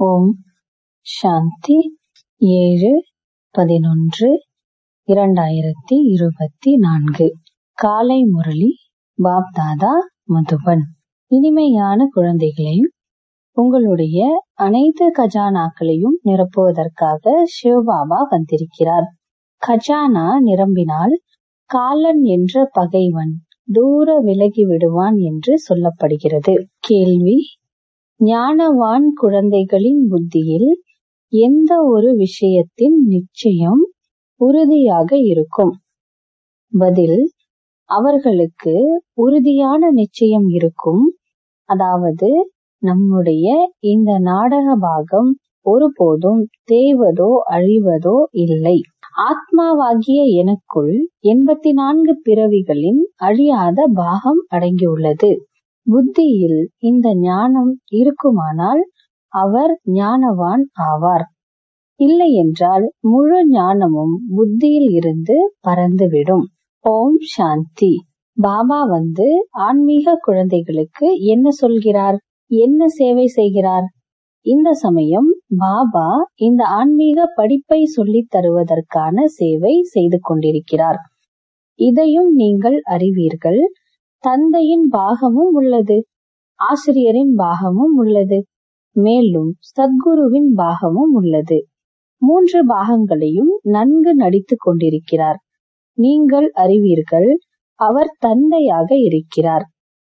ஓம் சாந்தி 7/11/2024 காலை முரளி பாப் தாதா மதுபன். இனிமையான குழந்தைகளே, உங்களுடைய அனைத்து கஜானாக்களையும் நிரப்புவதற்காக சிவபாபா வந்திருக்கிறார். கஜானா நிரம்பினால் காலன் என்ற பகைவன் தூர விலகி விடுவான் என்று சொல்லப்படுகிறது. கேள்வி: ஞானவான் குழந்தைகளின் புத்தியில் எந்த ஒரு விஷயத்தின் நிச்சயம் உறுதியாக இருக்கும்? பதில்: அவர்களுக்கு உறுதியான நிச்சயம் இருக்கும். அதாவது, நம்முடைய இந்த நாடக பாகம் ஒருபோதும் தேய்வதோ அழிவதோ இல்லை. ஆத்மாவாகிய எனக்குள் 84 பிறவிகளின் அழியாத பாகம் அடங்கியுள்ளது. புத்தியில் இந்த ஞானம் இருக்குமானால் அவர் ஞானவான் ஆவார். இல்லையென்றால் முழு ஞானமும் புத்தியில் இருந்து பறந்துவிடும். ஓம் சாந்தி. பாபா வந்து ஆன்மீக குழந்தைகளுக்கு என்ன சொல்கிறார், என்ன சேவை செய்கிறார்? இந்த சமயம் பாபா இந்த ஆன்மீக படிப்பை சொல்லித் தருவதற்கான சேவை செய்து கொண்டிருக்கிறார். இதையும் நீங்கள் அறிவீர்கள். தந்தையின் பாகமும் உள்ளது, ஆசிரியரின் பாகமும் உள்ளது, மேலும் சத்குருவின் பாகமும் உள்ளது. 3 பாகங்களையும் நன்கு நடித்துக் கொண்டிருக்கிறார். நீங்கள் அறிவீர்கள், அவர் தந்தையாக இருக்கிறார்,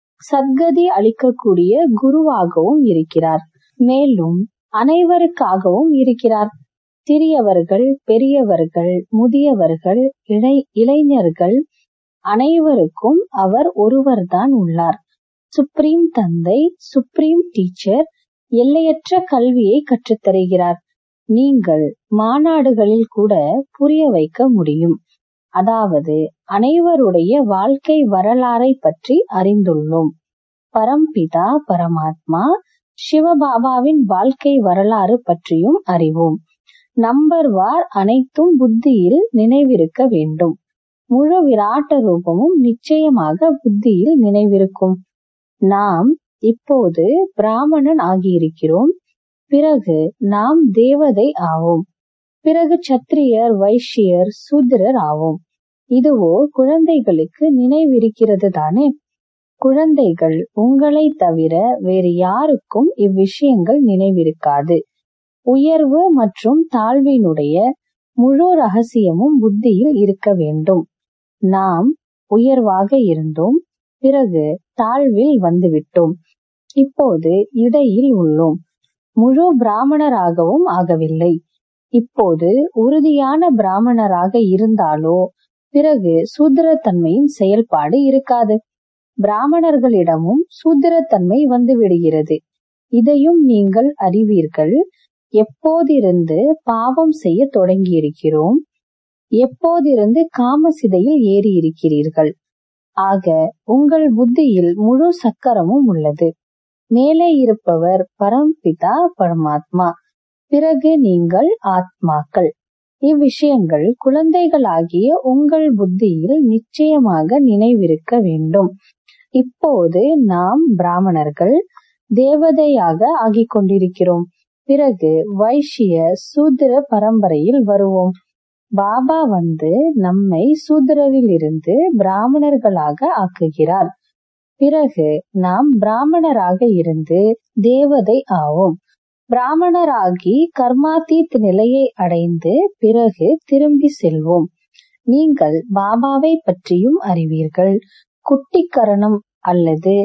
சத்கதி அளிக்கக்கூடிய குருவாகவும் இருக்கிறார், மேலும் அனைவருக்காகவும் இருக்கிறார். சிறியவர்கள், பெரியவர்கள், முதியவர்கள், இளைஞர்கள் அனைவருக்கும் அவர் ஒருவர்தான் உள்ளார். சுப்ரீம் தந்தை, சுப்ரீம் டீச்சர் எல்லையற்ற கல்வியை கற்றுத்தருகிறார். நீங்கள் மாநாடுகளில் கூட புரிய வைக்க முடியும். அதாவது, அனைவருடைய வாழ்க்கை வரலாறை பற்றி அறிந்துள்ளோம். பரம்பிதா பரமாத்மா சிவபாபாவின் வாழ்க்கை வரலாறு பற்றியும் அறிவோம். நம்பர் வார் அனைத்தும் புத்தியில் நினைவிருக்க வேண்டும். முழு விராட்ட ரூபமும் நிச்சயமாக புத்தியில் நினைவிருக்கும். நாம் இப்போது பிராமணன் ஆகியிருக்கிறோம். பிறகு நாம் தேவதை ஆவோம். பிறகு சத்திரியர், வைஷ்யர், சூத்திரர் ஆவோம். இதுவோ குழந்தைகளுக்கு நினைவிருக்கிறது தானே? குழந்தைகள் உங்களை தவிர வேறு யாருக்கும் இவ்விஷயங்கள் நினைவிருக்காது. உயர்வு மற்றும் தாழ்வினுடைய முழு ரகசியமும் புத்தியில் இருக்க வேண்டும். நாம் உயர்வாக இருந்தோம், பிறகு தாழ்வில் வந்துவிட்டோம். இப்போது இடையில் உள்ளோம். முழு பிராமணராகவும் ஆகவில்லை. இப்போது உறுதியான பிராமணராக இருந்தாலோ பிறகு சூத்திரத்தன்மையின் செயல்பாடு இருக்காது. பிராமணர்களிடமும் சூத்திரத்தன்மை வந்துவிடுகிறது. இதையும் நீங்கள் அறிவீர்கள். எப்போதிருந்து பாவம் செய்ய தொடங்கியிருக்கிறோம், எப்போதிருந்து காமசிதையில் ஏறி இருக்கிறீர்கள். ஆக உங்கள் புத்தியில் முழு சக்கரமும் உள்ளது. மேலே இருப்பவர் பரம்பிதா பரமாத்மா, பிறகு நீங்கள் ஆத்மாக்கள். இவ்விஷயங்கள் குழந்தைகளாகிய உங்கள் புத்தியில் நிச்சயமாக நினைவிருக்க வேண்டும். இப்போது நாம் பிராமணர்கள், தேவதையாக ஆகிக் கொண்டிருக்கிறோம். பிறகு வைஷ்ய சூத்திர பரம்பரையில் வருவோம். பாபா வந்து நம்மை சூத்திரரிலிருந்து பிராமணர்களாக ஆக்குகிறார். பிறகு நாம் பிராமணராக இருந்து தேவதை ஆவோம். பிராமணராகி கர்மாதீத் நிலையை அடைந்து பிறகு திரும்பி செல்வோம். நீங்கள் பாபாவை பற்றியும் அறிவீர்கள். குட்டிக்கரணம் அல்லது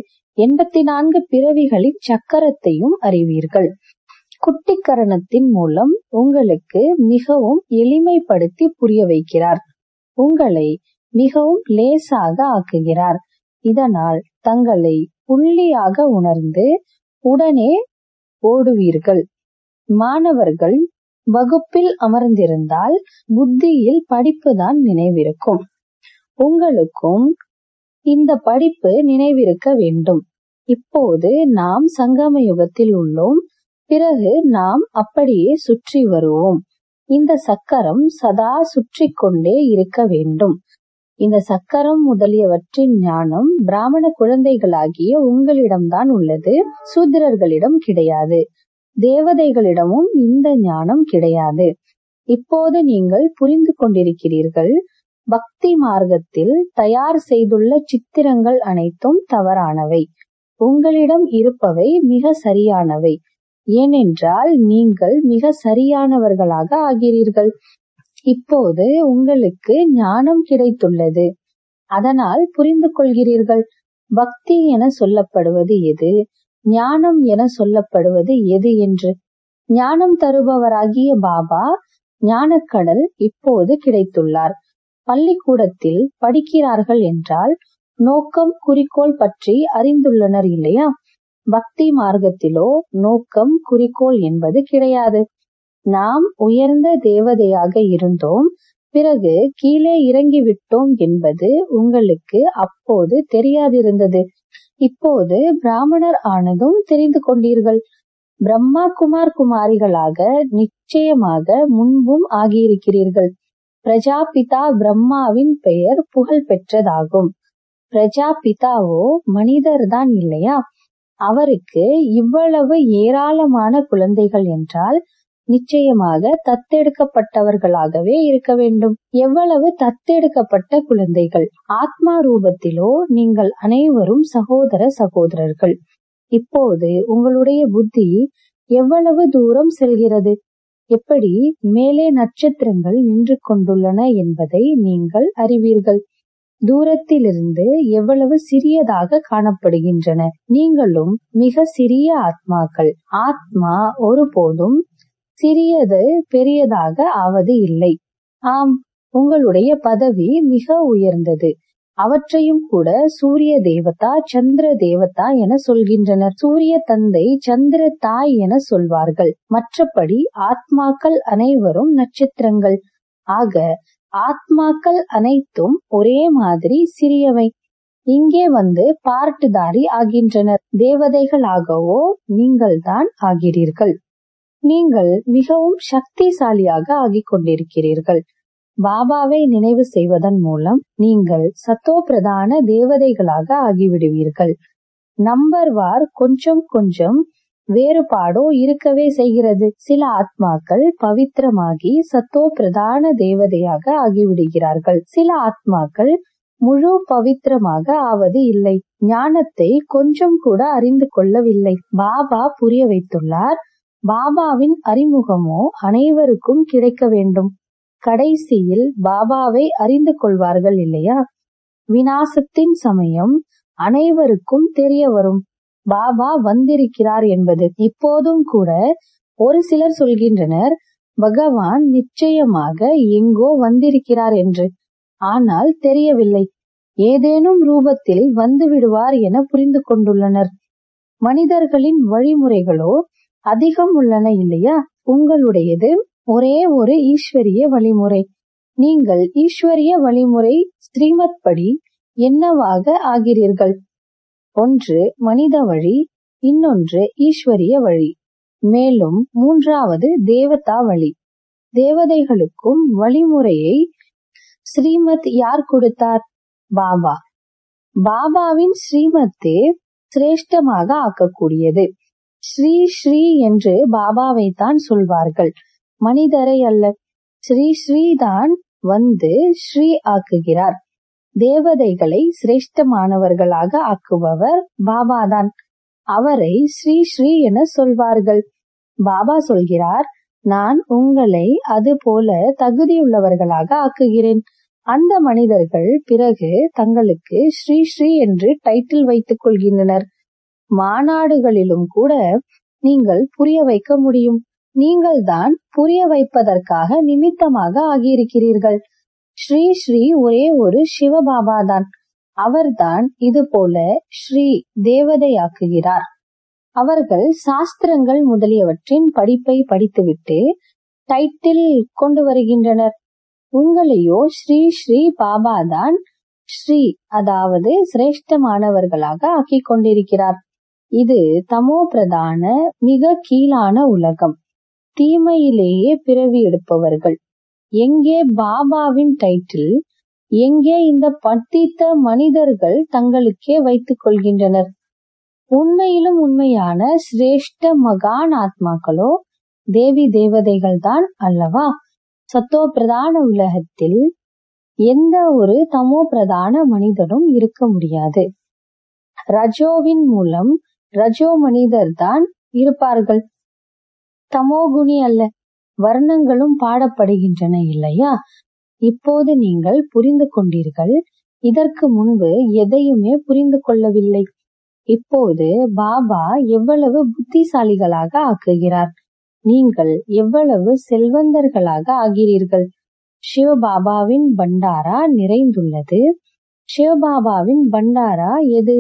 84 பிறவிகளின் சக்கரத்தையும் அறிவீர்கள். குட்டிக்கரணத்தின் மூலம் உங்களுக்கு மிகவும் எளிமைப்படுத்தி புரிய வைக்கிறார். உங்களை மிகவும் லேசாக ஆக்குகிறார். இதனால் தங்களை புள்ளியாக உணர்ந்து உடனே ஓடுவீர்கள். மாணவர்கள் வகுப்பில் அமர்ந்திருந்தால் புத்தியில் படிப்புதான் நினைவிருக்கும். உங்களுக்கும் இந்த படிப்பு நினைவிருக்க வேண்டும். இப்போது நாம் சங்கம யுகத்தில் உள்ளோம். பிறகு நாம் அப்படியே சுற்றி வருவோம். இந்த சக்கரம் சதா சுற்றி கொண்டே இருக்க வேண்டும். இந்த சக்கரம் முதலியவற்றின் ஞானம் பிராமண குழந்தைகளாகிய உங்களிடம்தான் உள்ளது, சூத்திரர்களிடம் கிடையாது. தேவதைகளிடமும் இந்த ஞானம் கிடையாது. இப்போது நீங்கள் புரிந்து கொண்டிருக்கிறீர்கள். பக்தி மார்க்கத்தில் தயார் செய்துள்ள சித்திரங்கள் அனைத்தும் தவறானவை. உங்களிடம் இருப்பவை மிக சரியானவை. ஏனென்றால் நீங்கள் மிக சரியானவர்களாக ஆகிறீர்கள். இப்போது உங்களுக்கு ஞானம் கிடைத்துள்ளது. அதனால் புரிந்து கொள்கிறீர்கள். பக்தி என சொல்லப்படுவது எது, ஞானம் என சொல்லப்படுவது எது என்று. ஞானம் தருபவராகிய பாபா ஞானக்கடல் இப்போது கிடைத்துள்ளார். பள்ளிக்கூடத்தில் படிக்கிறார்கள் என்றால் நோக்கம் குறிக்கோள் பற்றி அறிந்துள்ளனர் இல்லையா? பக்தி மார்க்கத்திலோ நோக்கம் குறிக்கோள் என்பது கிடையாது. நாம் உயர்ந்த தேவதையாக இருந்தோம், பிறகு கீழே இறங்கிவிட்டோம் என்பது உங்களுக்கு அப்போது தெரியாதிருந்தது. இப்போது பிராமணர் ஆனதும் தெரிந்து கொண்டீர்கள். பிரம்மா குமார் குமாரிகளாக நிச்சயமாக முன்பும் ஆகியிருக்கிறீர்கள். பிரஜாபிதா பிரம்மாவின் பெயர் புகழ் பெற்றதாகும். பிரஜாபிதாவோ மனிதர்தான் இல்லையா? அவருக்கு இவ்வளவு ஏராளமான குழந்தைகள் என்றால் நிச்சயமாக தத்தெடுக்கப்பட்டவர்களாகவே இருக்க வேண்டும். எவ்வளவு தத்தெடுக்கப்பட்ட குழந்தைகள்! ஆத்மா ரூபத்திலோ நீங்கள் அனைவரும் சகோதர சகோதரர்கள். இப்போது உங்களுடைய புத்தி எவ்வளவு தூரம் செல்கிறது, எப்படி மேலே நட்சத்திரங்கள் நின்று கொண்டுள்ளன என்பதை நீங்கள் அறிவீர்கள். தூரத்திலிருந்து எவ்வளவு சிறியதாக காணப்படுகின்றன. நீங்களும் மிக சிறிய ஆத்மாக்கள். ஆத்மா ஒருபோதும் சிறியது பெரியதாக ஆவது இல்லை. ஆம், உங்களுடைய பதவி மிக உயர்ந்தது. அவற்றையும் கூட சூரிய தேவதா சந்திர தேவதா என சொல்கின்றனர். சூரிய தந்தை சந்திர தாய் என சொல்வார்கள். மற்றபடி ஆத்மாக்கள் அனைவரும் நட்சத்திரங்கள். ஆக ஆத்மாக்கள் அனைத்தும் ஒரே மாதிரி சிறியவை. இங்கே வந்து பார்ட்டுதாரி ஆகின்றனர். தேவதைகளாகவோ நீங்கள்தான் ஆகிறீர்கள். நீங்கள் மிகவும் சக்திசாலியாக ஆகிக் கொண்டிருக்கிறீர்கள். பாபாவை நினைவு செய்வதன் மூலம் நீங்கள் சத்தோ பிரதான தேவதைகளாக ஆகிவிடுவீர்கள். நம்பர் வார் கொஞ்சம் கொஞ்சம் வேறுபாடோ இருக்கவே செய்கிறது. சில ஆத்மாக்கள் பவித்திரமாகி சத்தோ பிரதான தேவதையாக ஆகிவிடுகிறார்கள். சில ஆத்மாக்கள் முழு பவித்திரமாக ஆவது இல்லை. ஞானத்தை கொஞ்சம் கூட அறிந்து கொள்ளவில்லை. பாபா புரிய வைத்துள்ளார். பாபாவின் அறிமுகமோ அனைவருக்கும் கிடைக்க வேண்டும். கடைசியில் பாபாவை அறிந்து கொள்வார்கள் இல்லையா? விநாசத்தின் சமயம் அனைவருக்கும் தெரிய வரும் பாபா வந்திருக்கிறார் என்பது. இப்போதும் கூட ஒரு சிலர் சொல்கின்றனர், பகவான் நிச்சயமாக எங்கோ வந்திருக்கிறார் என்று. ஆனால் தெரியவில்லை. ஏதேனும் ரூபத்தில் வந்து விடுவார் என புரிந்து கொண்டுள்ளனர். மனிதர்களின் வழிமுறைகளோ அதிகம் உள்ளன இல்லையா? உங்களுடையது ஒரே ஒரு ஈஸ்வரிய வழிமுறை. நீங்கள் ஈஸ்வரிய வழிமுறை ஸ்ரீமத் படி என்னவாக ஆகிறீர்கள்? ஒன்று மனித வழி, இன்னொன்று ஈஸ்வரிய வழி, மேலும் மூன்றாவது தேவதா வழி. தேவதைகளுக்கும் வழிமுறையை ஸ்ரீமத் யார் கொடுத்தார்? பாபா. பாபாவின் ஸ்ரீமத்தே சிரேஷ்டமாக ஆக்கக்கூடியது. ஸ்ரீ ஸ்ரீ என்று பாபாவை தான் சொல்வார்கள், மனிதரை அல்ல. ஸ்ரீ ஸ்ரீ தான் வந்து ஸ்ரீ ஆக்குகிறார். தேவதைகளை சிரேஷ்டமானவர்களாக ஆக்குபவர் பாபாதான். அவரை ஸ்ரீ ஸ்ரீ என சொல்வார்கள். பாபா சொல்கிறார், நான் உங்களை அது போல தகுதியுள்ளவர்களாக ஆக்குகிறேன். அந்த மனிதர்கள் பிறகு தங்களுக்கு ஸ்ரீ ஸ்ரீ என்று டைட்டில் வைத்துக் கொள்கின்றனர். மாநாடுகளிலும் கூட நீங்கள் புரிய வைக்க முடியும். நீங்கள் தான் புரிய வைப்பதற்காக நிமித்தமாக ஆகியிருக்கிறீர்கள். ஸ்ரீ ஸ்ரீ ஒரே ஒரு சிவபாபா தான். அவர்தான் இது போல ஸ்ரீ தேவதையாக்குகிறார். அவர்கள் சாஸ்திரங்கள் முதலியவற்றின் படிப்பை படித்துவிட்டு டைட்டில் கொண்டு வருகின்றனர். உங்களையோ ஸ்ரீ ஸ்ரீ பாபா தான் ஸ்ரீ, அதாவது சிரேஷ்டமானவர்களாக ஆக்கிக் கொண்டிருக்கிறார். இது தமோ பிரதான மிக கீழான உலகம். தீமையிலேயே பிறவி எடுப்பவர்கள். எங்கே பாபாவின் டைட்டில், எங்கே இந்த பட்டித்த மனிதர்கள் தங்களுக்கே வைத்துக் கொள்கின்றனர். உண்மையிலும் உண்மையான சிரேஷ்ட மகான் ஆத்மாக்களோ தேவி தேவதைகள் தான் அல்லவா? சத்தோ பிரதான உலகத்தில் எந்த ஒரு தமோ பிரதான மனிதனும் இருக்க முடியாது. ரஜோவின் மூலம் ரஜோ மனிதர் தான் இருப்பார்கள், தமோகுணி அல்ல. வர்ணங்களும் பாடப்படுகின்றன இல்லையா? இப்போது நீங்கள் புரிந்து கொண்டீர்கள். இதற்கு முன்பு எதையுமே புரிந்து கொள்ளவில்லை. இப்போது பாபா எவ்வளவு புத்திசாலிகளாக ஆக்குகிறார். நீங்கள் எவ்வளவு செல்வந்தர்களாக ஆகிறீர்கள். சிவபாபாவின் பண்டாரா நிறைந்துள்ளது. சிவபாபாவின் பண்டாரா எது?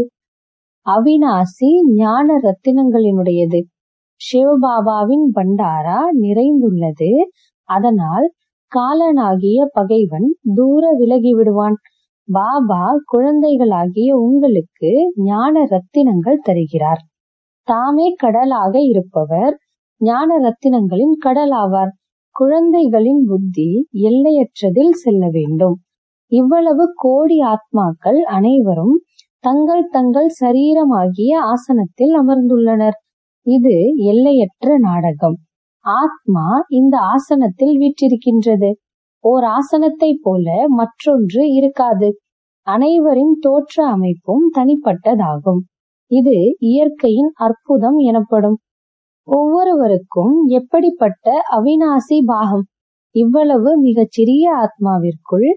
அவிநாசி ஞான ரத்தினங்களினுடையது. சிவபாபாவின் பண்டாரா நிறைந்துள்ளது. அதனால் காலனாகிய பகைவன் தூர விலகி விடுவான். பாபா குழந்தைகளாகிய உங்களுக்கு ஞான ரத்தினங்கள் தருகிறார். தாமே கடலாக இருப்பவர் ஞான ரத்தினங்களின் கடல் ஆவார். குழந்தைகளின் புத்தி எல்லையற்றதில் செல்ல வேண்டும். இவ்வளவு கோடி ஆத்மாக்கள் அனைவரும் தங்கள் தங்கள் சரீரமாகிய ஆசனத்தில் அமர்ந்துள்ளனர். இது எல்லையற்ற நாடகம். ஆத்மா இந்த ஆசனத்தில் வீற்றிருக்கின்றது. ஓர் ஆசனத்தை போல மற்றொன்று இருக்காது. அனைவரின் தோற்ற அமைப்பும் தனிப்பட்டதாகும். இது இயற்கையின் அற்புதம் எனப்படும். ஒவ்வொருவருக்கும் எப்படிப்பட்ட அவிநாசி பாகம்! இவ்வளவு மிகச்சிறிய ஆத்மாவிற்குள்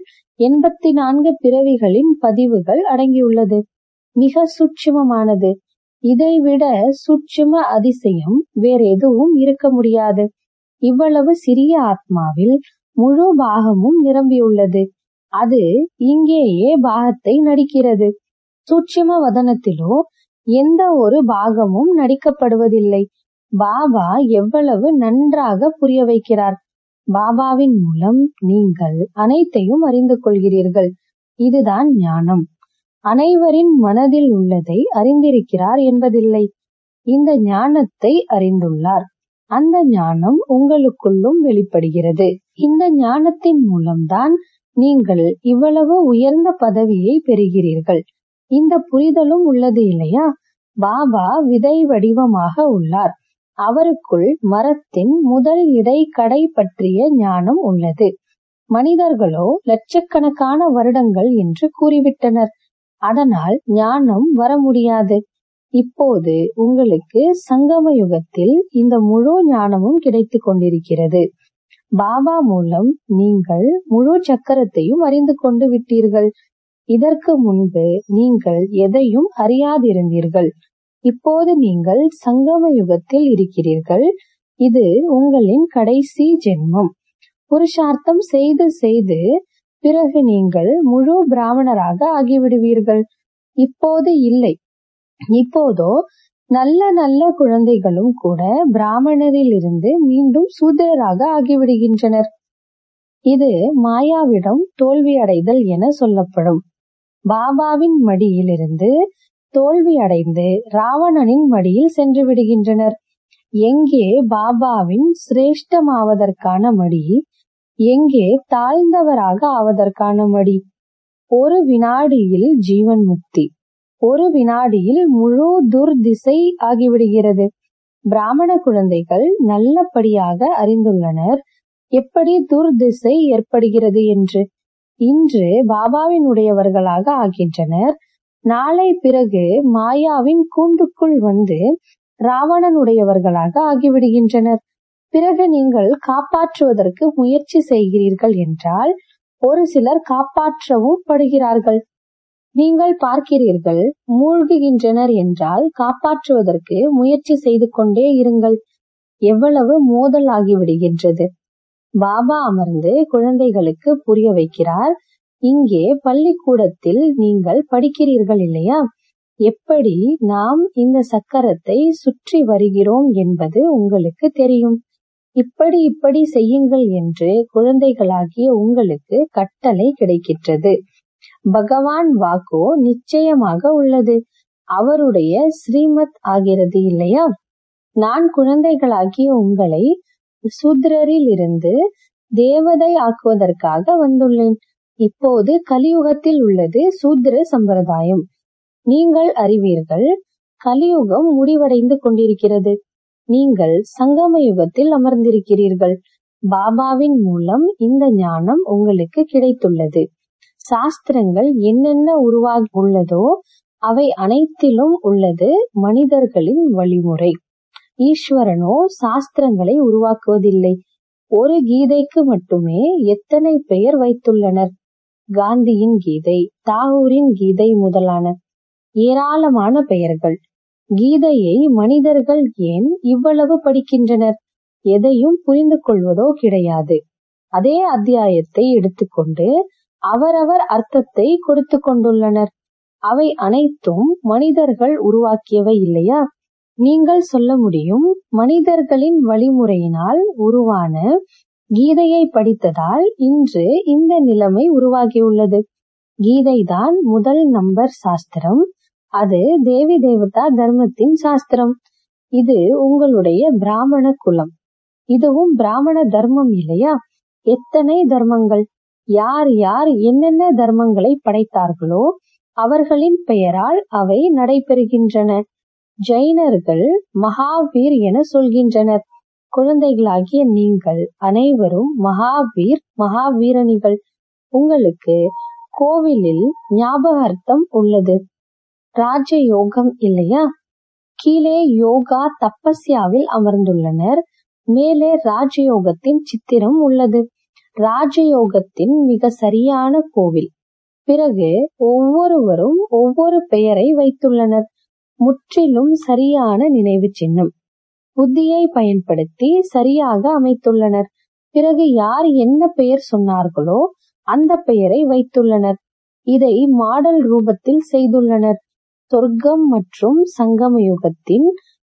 84 பிறவிகளின் பதிவுகள் அடங்கியுள்ளது. மிக சூட்சுமமானது. இதைவிட சூட்சும அதிசயம் வேறெதுவும் இருக்க முடியாது. இவ்வளவு சிறிய ஆத்மாவில் முழு பாகமும் நிரம்பியுள்ளது. அது இங்கேயே பாகத்தை நடிக்கிறது. சூட்சும வதனத்திலோ எந்த ஒரு பாகமும் நடிக்கப்படுவதில்லை. பாபா எவ்வளவு நன்றாக புரிய வைக்கிறார். பாபாவின் மூலம் நீங்கள் அனைத்தையும் அறிந்து கொள்கிறீர்கள். இதுதான் ஞானம். அனைவரின் மனதில் உள்ளதை அறிந்திருக்கிறார் என்பதில்லை. இந்த ஞானத்தை அறிந்துள்ளார். அந்த ஞானம் உங்களுக்குள்ளும் வெளிப்படுகிறது. இந்த ஞானத்தின் மூலம்தான் நீங்கள் இவ்வளவு உயர்ந்த பதவியை பெறுகிறீர்கள். இந்த புரிதலும் உள்ளது இல்லையா? பாபா விதை வடிவமாக உள்ளார். அவருக்குள் மரத்தின் முதல் இடை கடை பற்றிய ஞானம் உள்ளது. மனிதர்களோ லட்சக்கணக்கான வருடங்கள் என்று கூறிவிட்டனர். அதனால் ஞானம் வர முடியாது. இப்போது உங்களுக்கு சங்கம யுகத்தில் இந்த முழு ஞானமும் கிடைத்து கொண்டிருக்கிறது. பாபா மூலம் நீங்கள் முழு சக்கரத்தையும் அறிந்து கொண்டு விட்டீர்கள். இதற்கு முன்பு நீங்கள் எதையும் அறியாதிருந்தீர்கள். இப்போது நீங்கள் சங்கம யுகத்தில் இருக்கிறீர்கள். இது உங்களின் கடைசி ஜென்மம். புருஷார்த்தம் செய்து செய்து பிறகு நீங்கள் முழு பிராமணராக ஆகிவிடுவீர்கள். இப்போது இல்லை. இப்போதோ நல்ல நல்ல குழந்தைகளும் கூட பிராமணரில் இருந்து மீண்டும் சூத்திரராக ஆகிவிடுகின்றனர். இது மாயாவிடம் தோல்வி அடைதல் என சொல்லப்படும். பாபாவின் மடியிலிருந்து தோல்வி அடைந்து ராவணனின் மடியில் சென்று விடுகின்றனர். எங்கே பாபாவின் சிரேஷ்டமாவதற்கான மடி, எங்கே தாழ்ந்தவராக ஆவதற்கான மடி? ஒரு வினாடியில் ஜீவன் முக்தி, ஒரு வினாடியில் முழு துர்திசை ஆகிவிடுகிறது. பிராமண குழந்தைகள் நல்லபடியாக அறிந்துள்ளனர் எப்படி துர்திசை ஏற்படுகிறது என்று. இன்று பாபாவின் உடையவர்களாக ஆகின்றனர். நாளை பிறகு மாயாவின் கூண்டுக்குள் வந்து ராவணனுடையவர்களாக ஆகிவிடுகின்றனர். பிறகு நீங்கள் காப்பாற்றுவதற்கு முயற்சி செய்கிறீர்கள் என்றால் ஒரு சிலர் காப்பாற்றவும் படுகிறார்கள். நீங்கள் பார்க்கிறீர்கள், மூழ்குகின்றனர் என்றால் காப்பாற்றுவதற்கு முயற்சி செய்து கொண்டே இருங்கள். எவ்வளவு மோதல் ஆகிவிடுகின்றது. பாபா அமர்ந்து குழந்தைகளுக்கு புரிய வைக்கிறார். இங்கே பள்ளிக்கூடத்தில் நீங்கள் படிக்கிறீர்கள் இல்லையா? எப்படி நாம் இந்த சக்கரத்தை சுற்றி வருகிறோம் என்பது உங்களுக்கு தெரியும். இப்படி இப்படி செய்யுங்கள் என்று குழந்தைகளாகிய உங்களுக்கு கட்டளை கிடைக்கின்றது. பகவான் வாக்கோ நிச்சயமாக உள்ளது. அவருடைய ஸ்ரீமத் ஆகிறது இல்லையா? நான் குழந்தைகளாகிய உங்களை சூத்ரரில் இருந்து தேவதை ஆக்குவதற்காக வந்துள்ளேன். இப்போது கலியுகத்தில் உள்ளது சூத்ர சம்பிரதாயம். நீங்கள் அறிவீர்கள், கலியுகம் முடிவடைந்து கொண்டிருக்கிறது. நீங்கள் சங்கம யுகத்தில் அமர்ந்திருக்கிறீர்கள். பாபாவின் மூலம் இந்த ஞானம் உங்களுக்கு கிடைத்துள்ளது. சாஸ்திரங்கள் என்னென்ன உருவாகி உள்ளதோ அவை அனைத்திலும் உள்ளது மனிதர்களின் வழிமுறை. ஈஸ்வரனோ சாஸ்திரங்களை உருவாக்குவதில்லை. ஒரு கீதைக்கு மட்டுமே எத்தனை பெயர் வைத்துள்ளனர். காந்தியின் கீதை, தாகூரின் கீதை முதலான ஏராளமான பெயர்கள். கீதையை மனிதர்கள் ஏன் இவ்வளவு படிக்கின்றனர்? எதையும் புரிந்து கொள்வதோ கிடையாது. அதே அத்தியாயத்தை எடுத்துக்கொண்டு அவரவர் அர்த்தத்தை கொடுத்து கொண்டுள்ளனர். அவை அனைத்தும் மனிதர்கள் உருவாக்கியவை இல்லையா? நீங்கள் சொல்ல முடியும், மனிதர்களின் வழிமுறையினால் உருவான கீதையை படித்ததால் இன்று இந்த நிலைமை உருவாகியுள்ளது. கீதைதான் முதல் நம்பர் சாஸ்திரம். அது தேவி தேவதா தர்மத்தின் சாஸ்திரம். இது உங்களுடைய பிராமண குலம். இதுவும் பிராமண தர்மம் இல்லையா? எத்தனை தர்மங்கள்! யார் யார் என்னென்ன தர்மங்களை படைத்தார்களோ அவர்களின் பெயரால் அவை நடைபெறுகின்றன. ஜைனர்கள் மகாவீர் என சொல்கின்றனர். குழந்தைகளாகிய நீங்கள் அனைவரும் மகாவீர், மகாவீரணிகள். உங்களுக்கு கோவிலில் ஞாபகார்த்தம் உள்ளது. ராஜயோகம் இல்லையா? கீழே யோகா தபஸ்யாவில் அமர்ந்துள்ளனர். மேலே ராஜயோகத்தின் சித்திரம் உள்ளது. ராஜயோகத்தின் மிக சரியான கோவில். பிறகு ஒவ்வொருவரும் ஒவ்வொரு பெயரை வைத்துள்ளனர். முற்றிலும் சரியான நினைவு சின்னம். புத்தியை பயன்படுத்தி சரியாக அமைத்துள்ளனர். பிறகு யார் என்ன பெயர் சொன்னார்களோ அந்த பெயரை வைத்துள்ளனர். இதை மாடல் ரூபத்தில் செய்துள்ளனர். சொர்க்கம் மற்றும் சங்கம யுகத்தின்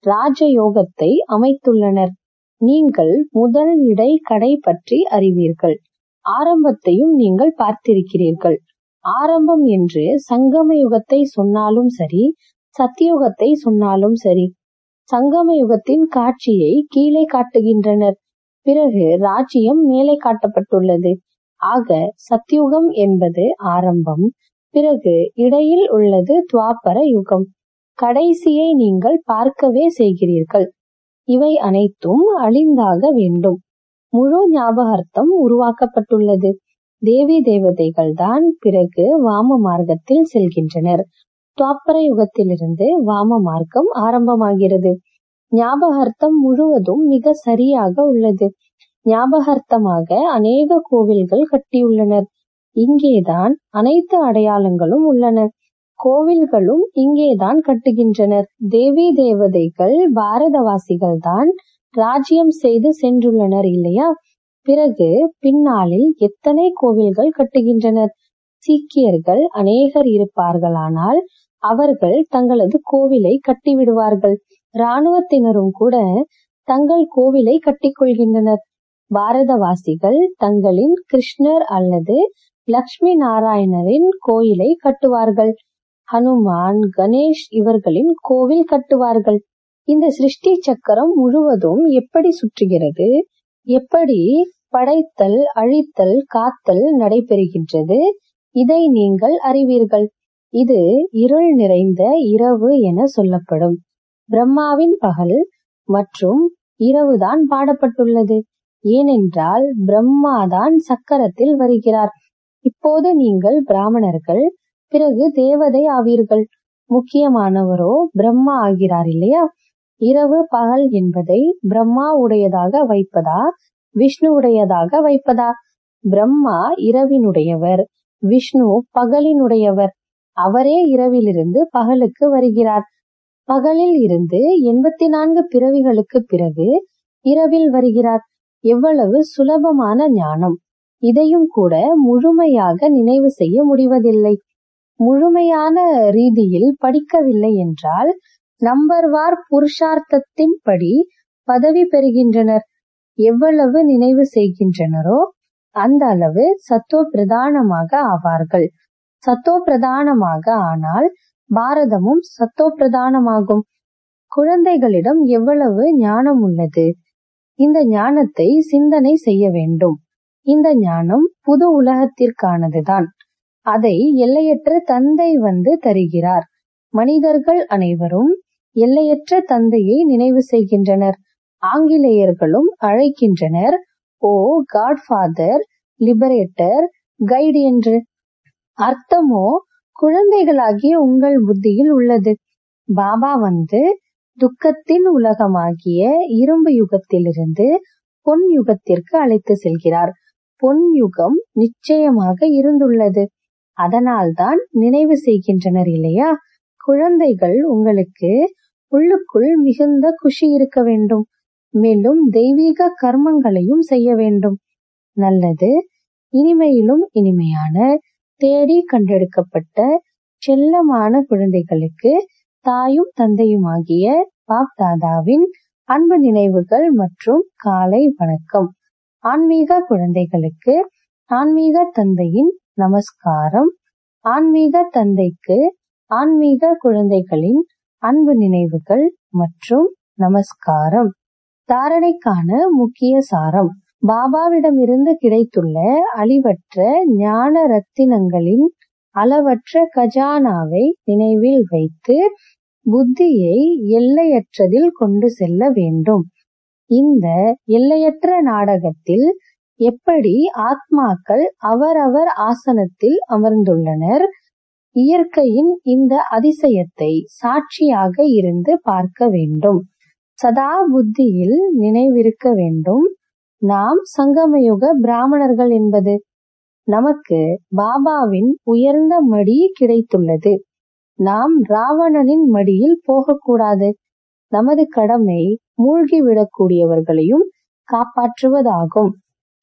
ராஜயோகத்தை அமைத்துள்ளனர். நீங்கள் முதல் இடை கடை பற்றி அறிவீர்கள். ஆரம்பத்தையும் நீங்கள் பார்த்திருக்கிறீர்கள். ஆரம்பம் என்று சங்கம யுகத்தை சொன்னாலும் சரி, சத்தியுகத்தை சொன்னாலும் சரி, சங்கம யுகத்தின் காட்சியை கீழே காட்டுகின்றனர். பிறகு ராஜ்யம் மேலே காட்டப்பட்டுள்ளது. ஆக சத்யுகம் என்பது ஆரம்பம். பிறகு இடையில் உள்ளது துவாபர யுகம். கடைசியை நீங்கள் பார்க்கவே செய்கிறீர்கள். இவை அனைத்தும் அழிந்தாக வேண்டும். முழு ஞாபகார்த்தம் உருவாக்கப்பட்டுள்ளது. தேவி தேவதைகள் தான் பிறகு வாம மார்க்கத்தில் செல்கின்றனர். துவாபர யுகத்திலிருந்து வாம மார்க்கம் ஆரம்பமாகிறது. ஞாபகார்த்தம் முழுவதும் மிக சரியாக உள்ளது. ஞாபகார்த்தமாக அநேக கோவில்கள் கட்டியுள்ளனர். இங்கேதான் அனைத்து அடையாளங்களும் உள்ளன. கோவில்களும் இங்கேதான் கட்டுகின்றனர். தேவி தேவதைகள் பாரதவாசிகள் தான் ராஜ்யம் செய்து சென்றுள்ளனர் இல்லையா? பிறகு பின்னாளில் எத்தனை கோவில்கள் கட்டுகின்றனர். சீக்கியர்கள் அநேகர் இருப்பார்களானால் அவர்கள் தங்களது கோவிலை கட்டிவிடுவார்கள். இராணுவத்தினரும் கூட தங்கள் கோவிலை கட்டிக்கொள்கின்றனர். பாரதவாசிகள் தங்களின் கிருஷ்ணர் அல்லது லக்ஷ்மி நாராயணரின் கோயிலை கட்டுவார்கள். ஹனுமான், கணேஷ் இவர்களின் கோவில் கட்டுவார்கள். இந்த சிருஷ்டி சக்கரம் முழுவதும் எப்படி சுற்றுகிறது, எப்படி படைத்தல், அழித்தல், காத்தல் நடைபெறுகின்றது, இதை நீங்கள் அறிவீர்கள். இது இருள் நிறைந்த இரவு என சொல்லப்படும். பிரம்மாவின் பகல் மற்றும் இரவுதான் பாடப்பட்டுள்ளது. ஏனென்றால் பிரம்மாதான் சக்கரத்தில் வருகிறார். இப்போது நீங்கள் பிராமணர்கள், பிறகு தேவதை ஆவீர்கள். முக்கியமானவரோ பிரம்மா ஆகிறார் இல்லையா? இரவு பகல் என்பதை பிரம்மா உடையதாக வைப்பதா, விஷ்ணு உடையதாக வைப்பதா? பிரம்மா இரவினுடையவர், விஷ்ணு பகலினுடையவர். அவரே இரவிலிருந்து பகலுக்கு வருகிறார். பகலில் இருந்து 84 பிறவிகளுக்கு பிறகு இரவில் வருகிறார். எவ்வளவு சுலபமான ஞானம்! இதையும் கூட முழுமையாக நினைவு செய்ய முடிவதில்லை. முழுமையான ரீதியில் படிக்கவில்லை என்றால் நம்பர்வார் புருஷார்த்தத்தின் படி பதவி பெறுகின்றனர். எவ்வளவு நினைவு செய்கின்றனரோ அந்த அளவு சத்தோ பிரதானமாக ஆவார்கள். சத்தோ பிரதானமாக ஆனால் பாரதமும் சத்தோ பிரதானமாகும். குழந்தைகளிடம் எவ்வளவு ஞானம் உள்ளது! இந்த ஞானத்தை சிந்தனை செய்ய வேண்டும். இந்த ஞானம் புது உலகத்திற்கானதுதான். அதை எல்லையற்ற தந்தை வந்து தருகிறார். மனிதர்கள் அனைவரும் எல்லையற்ற தந்தையை நினைவு செய்கின்றனர். ஆங்கிலேயர்களும் அழைக்கின்றனர், ஓ காட்ஃபாதர், லிபரேட்டர், கைடு என்று. அர்த்தமோ குழந்தைகளாகிய உங்கள் புத்தியில் உள்ளது. பாபா வந்து துக்கத்தின் உலகமாகிய இரும்பு யுகத்திலிருந்து பொன் யுகத்திற்கு அழைத்து செல்கிறார். பொன் யுகம் நிச்சயமாக இருந்துள்ளது. அதனால்தான் நினைவு செய்கின்றனர் இல்லையா? குழந்தைகள், உங்களுக்கு உள்ளுக்குள் மிகுந்த குஷி இருக்க வேண்டும். மேலும் தெய்வீக கர்மங்களையும் செய்ய வேண்டும். நல்லது. இனிமையிலும் இனிமையான, தேடி கண்டெடுக்கப்பட்ட செல்லமான குழந்தைகளுக்கு தாயும் தந்தையுமாகிய பாப் தாதாவின் அன்பு நினைவுகள் மற்றும் காலை வணக்கம். ஆன்மீக குழந்தைகளுக்கு ஆன்மீக தந்தையின் நமஸ்காரம். ஆன்மீக தந்தைக்கு ஆன்மீக குழந்தைகளின் அன்பு நினைவுகள் மற்றும் நமஸ்காரம். தாரணைக்கான முக்கிய சாரம். பாபாவிடமிருந்து கிடைத்துள்ள அழிவற்ற ஞான ரத்தினங்களின் அளவற்ற கஜானாவை நினைவில் வைத்து புத்தியை எல்லையற்றதில் கொண்டு செல்ல வேண்டும். இந்த எல்லையற்ற நாடகத்தில் எப்படி ஆத்மாக்கள் அவரவர் ஆசனத்தில் அமர்ந்துள்ளனர், இயற்கையின் இந்த அதிசயத்தை சாட்சியாக இருந்து பார்க்க வேண்டும். சதா புத்தியில் நினைவிருக்க வேண்டும், நாம் சங்கமயுக பிராமணர்கள் என்பது. நமக்கு பாபாவின் உயர்ந்த மடி கிடைத்துள்ளது. நாம் ராவணனின் மடியில் போகக்கூடாது. நமது கடமை மூழ்கிவிடக்கூடியவர்களையும் காப்பாற்றுவதாகும்.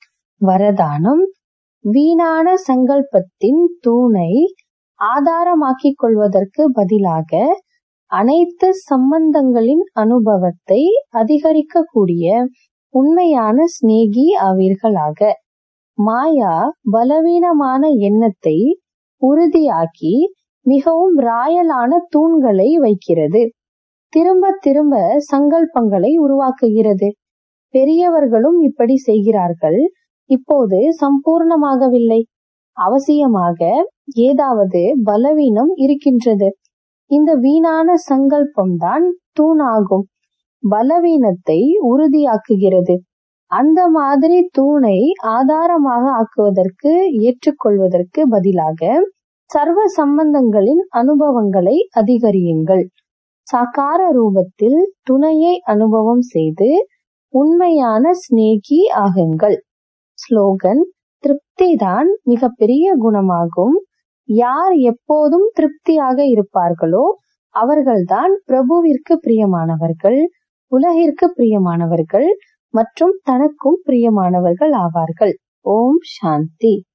வரதானம். வீணான சங்கல்பத்தின் தூணை ஆதாரமாக்கிக் கொள்வதற்கு பதிலாக அனைத்து சம்பந்தங்களின் அனுபவத்தை அதிகரிக்கக்கூடிய உண்மையான சிநேகி ஆவீர்களாக. மாயா பலவீனமான எண்ணத்தை உறுதியாக்கி மிகவும் ராயலான தூண்களை வைக்கிறது. திரும்ப திரும்ப சங்கல்பங்களை உருவாக்குகிறது. பெரியவர்களும் இப்படி செய்கிறார்கள். இப்போது சம்பூர்ணமாகவில்லை. அவசியமாக ஏதாவது பலவீனம் இருக்கின்றது. இந்த வீணான சங்கல்பம்தான் தூணாகும். பலவீனத்தை உறுதியாக்குகிறது. அந்த மாதிரி தூணை ஆதாரமாக ஆக்குவதற்கு ஏற்றுக்கொள்வதற்கு பதிலாக சர்வ சம்பந்தங்களின் அனுபவங்களை அதிகரியுங்கள். சாக்கார ரூபத்தில் துணையை அனுபவம் செய்து உண்மையான சிநேகி ஆகுங்கள். ஸ்லோகன். திருப்திதான் மிகப்பெரிய குணமாகும். யார் எப்போதும் திருப்தியாக இருப்பார்களோ அவர்கள்தான் பிரபுவிற்கு பிரியமானவர்கள், உலகிற்கு பிரியமானவர்கள் மற்றும் தனக்கும் பிரியமானவர்கள் ஆவார்கள். ஓம் சாந்தி.